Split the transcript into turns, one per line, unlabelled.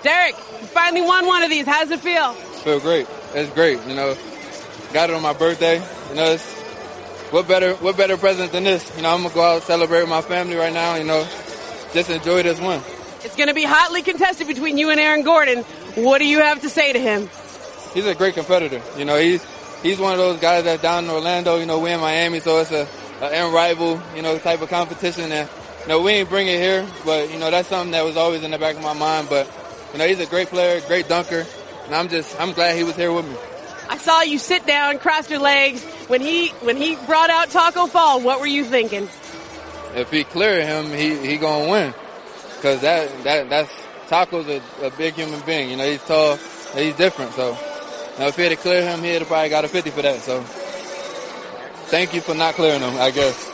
Derek, you finally won one of these. How does it feel?
Feel great. It's great. Got it on my birthday. It's what better present than this? I'm gonna go out and celebrate with my family right now. Just enjoy this win.
It's going to be hotly contested between you and Aaron Gordon. What do you have to say to him?
He's a great competitor. He's one of those guys that's down in Orlando. We in Miami, so it's a end rival, type of competition. And we ain't bring it here, but that's something that was always in the back of my mind. But he's a great player, great dunker, and I'm glad he was here with me.
I saw you sit down, cross your legs when he brought out Taco Fall. What were you thinking?
If he cleared him, he gonna win, because that's Taco's a big human being. He's tall, he's different. So if he had to clear him, he'd have probably got a 50 for that. So thank you for not clearing him, I guess.